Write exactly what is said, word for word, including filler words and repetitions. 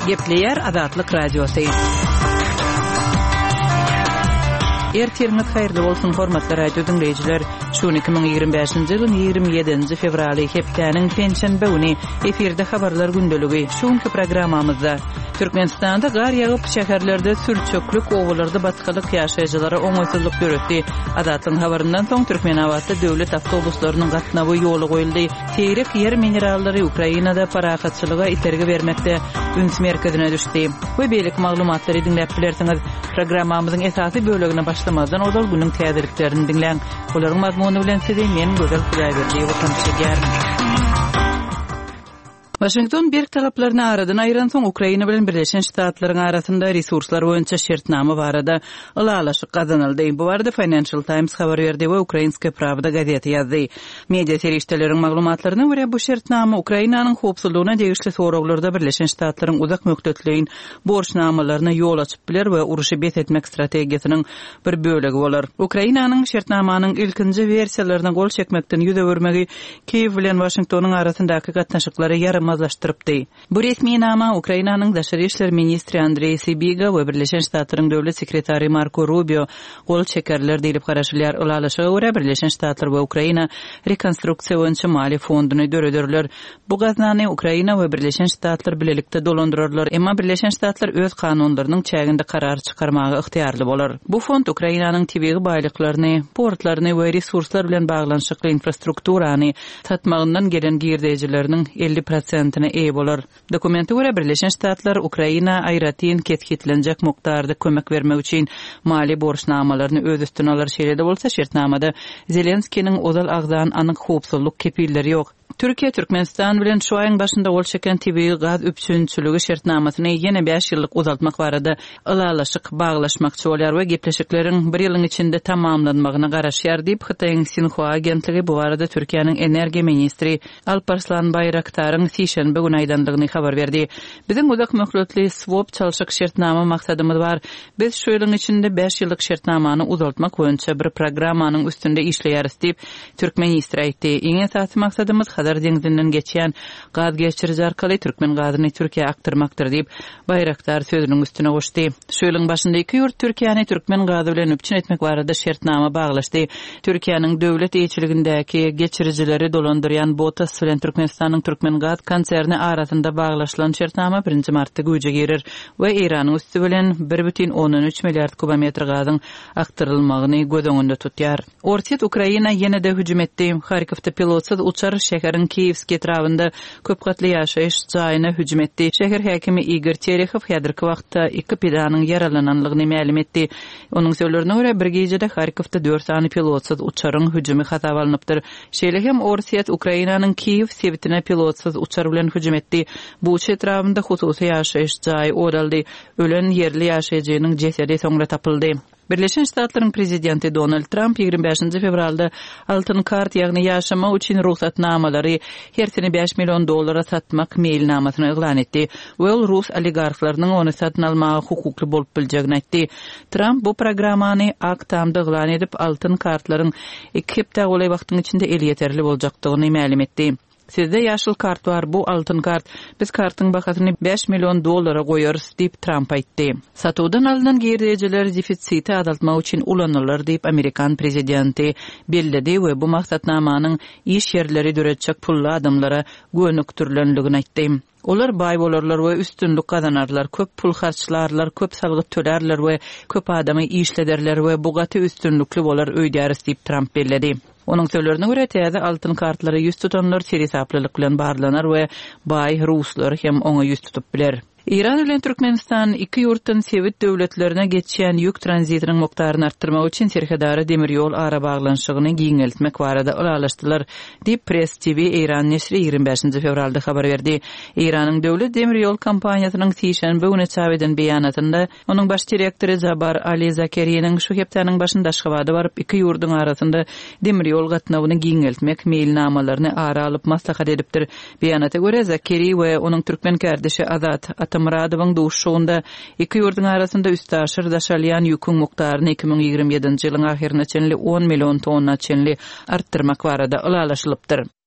Gepleyer Azatlyk Radiosu. Ertirňiz haýyrly bolsun hormatly radio dinleýijiler. Şu iki bin ýigrimä beşinji ýylyň ýigrimä ýedinji fevraly hepdeniň pençenbe güni efirde habarlar gündeligi. Şuňky programmamyzda Türkmenistanda gar ýagyp şäherlerde sürçöklük owalarda batkalyk ýaşaýjylara oňaýsızlyk görüpdi. Azatlyň habaryndan soň Türkmenawatda döwlet awtobuslarynyň gatnawy ýoly goýuldy. Teýrek ýer minerallary Ukrainada parahatçylyga iterge bermekde üns merkezine düşdi. Bu beýlik maglumatlary dinläp bilersiňiz. Programmamyzyň esasy bölegine başlamadan odal günüň täzeliklerini dinleň. Olaryň mazmuny bilen sizi men Gözel Hudaýberdiýew tanıştyrýar. Washington berk talaplaryny aradan aýran soň Ukraina bilen Birleşen Ştatlaryň arasynda resurslar boýunça şertnama barada ılalaşyk gazanyldy. Bu barada Financial Times habar berdi we Ukrainska Pravda gazeti ýazdy. Media serişdeleriň maglumatlaryna görä bu şertnama Ukrainanyň howpsuzlygyna degişli soraglarda Birleşen Ştatlaryň uzak möhletliğin borçnamalaryna ýol açyp biler we uruşy bet etmek strategiýasynyň bir bölegi bolar. Ukrainanyň şertnamanyň ilkinji versiýalaryna gol çekmekden ýüze bermegi Kiýew bilen Washingtonyň arasyndaky gatnaşyklary ýarym mazlaştırıpdy. Bu resmi nama Ukrainanyň daşary işler ministri Andrey Sybiga we Birleşen Ştatlaryň döwlet sekretary Marco Rubio gol çekerler diýip garaşylýar. Ulalaşyga görä Birleşen Ştatlar we Ukraina rekonstruksiýa boýunça mali fonduny döredirler. Bu gaznany Ukraina we Birleşen Ştatlar bilelikde dolandyrarlar, emma Birleşen Ştatlar öz kanunlarynyň çäginde karar çykarmagy ihtiýarly bolar. Bu fond Ukrainanyň tebigi baýlyklaryny, portlaryny we resurslar bilen baglanşykly infrastrukturany satmagyndan gelen girdijileriniň elli prosent eýe bolar. Dokumente görä Birleşen Ştatlar Ukraina aýratyn ketkitlenjek mukdarda kömek bermek üçin mali borçnamalaryny öz üstüne alar şeýlede bolsa şertnamada Zelenskiň odal agzan anyk howpsuzlyk kepilleri ýok. Türkiýe Türkmenistan bilen şu aýyň başynda gol çeken tebigi gaz üpçünçüligi şertnamasyny ýene beş ýyllyk uzaltmak barada ılalaşyk baglaşmakçy bolýar we gepleşikleriň bir ýylyň içinde tamamlanmagyna garaşýar diýip Hytaýyň Sinhua agentligi bu barada Türkiýanyň energiýa ministri Alparslan Bayraktaryň sişenbe güni aýdandygyny habar berdi. Biziň uzak möhletli swap çalşyk şertnama maksadymyz bar. Biz şu ýylyň içinde beş ýyllyk şertnamany uzaltmak boýunça bir programmanyň üstünde işleýäris diýip Türk ministri aýtdy. Iň esasy maksadymyz Hazar deňizinden geçýän gaz geçirici arkaly Türkmen gazyny Türkiýe aktyrmakdyr diýip Bayraktar sözüniň üstüne goşdy. Şu ýylyň başynda iki ýurt Türkiýany Türkmen gazy bilen üpçün etmek barada şertnama baglaşdy. Türkiýanyň döwlet eýçiligindäki geçiricileri dolandyrýan Botas bilen Türkmenistanyň Türkmen gaz konserni arasynda baglaşylan şertnama birinji martda güýje girer we Iranyň üstü bilen bir бүтүн ондон үч milliard kubometr gazyň aktyrylmagyny göz öňünde tutýar. Ortiýet Ukraina ýene-de hüjüm etdi. Harkivde pilotsyz uçar şäheriň Kiýewski etrafynda köp gatly ýaşaýyş jaýyna hüjüm etdi. Şäher häkimi Igor Terekhov häzirki wagtda iki pilanyň yaralananlygyny ma'lum etdi. Onuň sözlerine görä bir gecede Harkivde dört sany pilotsyz uçaryň hüjümi hasap alınıpdyr. Şeýle hem Ortiýet Ukrainanyň Kiýew sebitine pilotsyz uçar bilen hüjüm etdi. Bu uç etrafynda hususy ýaşaýyş jaý odaldy. Ölen yerli ýaşaýjynyň jesedi soňra tapyldy. Birleşen Ştatlaryň prezidenti Donald Trump ýigrimä beşinji fevralda altyn kart ýagny ýaşama üçin ruhsatnamalary her sene beş million dollara satmak meýilnamasyny eglan etdi. Ol rus oligarklarynyň ony satyn almagy hukukly bolup biljegini aýtdy. Trump bu programmany aktamda eglan edip altyn kartlaryň iki hepde golay wagtyň içinde el ýeterli boljakdygyny ma'lum etdi. Sizde ýaşyl kart bar, bu altyn kart. Biz kartyň bahasyny beş million dollara goýarys diýip Trump aýtdy. Satowdan alynan girdijiler defisiti azaltmak üçin ulanylýar diýip Amerikan prezidenti bellidi we bu maksatnamanyň iş ýerleri döretjek pully adamlara gönükdirlenligini aýtdy. Olar baý bolarlar we üstünlük gazanarlar, köp pul harçlarlar, köp salgy tölerler we köp adamy işlederler we bu gaty üstünlükli bolar öýdäris diýip Trump bellidi. Onuň sözlerine görä täze altyn kartlary ýüz tutanlar serhesaplylyk bilen barlanar we baý ruslar hem oňa ýüz tutup biler. İran bilen Türkmenistan iki ýurtdan sebit döwletlerine geçýän ýük tranzitiniň mukdaryny artdyrmak üçin serhedary demir ýol ara baglanşygyny giňeltmek barada ulalaşdylar diýip Press T V İran nesri ýigrimä beşinji fevralda habar berdi. İranyň döwlet demir ýol kompaniýasynyň sişenbe güni çap eden beýanatynda onuň baş direktori Jabar Ali Zakeriýanyň şu hepdeniň başynda Aşgabatda baryp iki ýurduň arasynda demir ýol gatnawyny giňeltmek meýilnamalaryny ara alyp maslahat edipdir. Beýanata görä Zakeriýa we onuň türkmen kardeşi Azat Muradowyň duşşugunda iki ýurduň arasynda üstaşyr daşalýan ýüküň mukdaryny iki bin ýigrimä ýedinji ýylyň ahyrına çenli on million tonna çenli artdyrmak barada ulalaşylypdyr.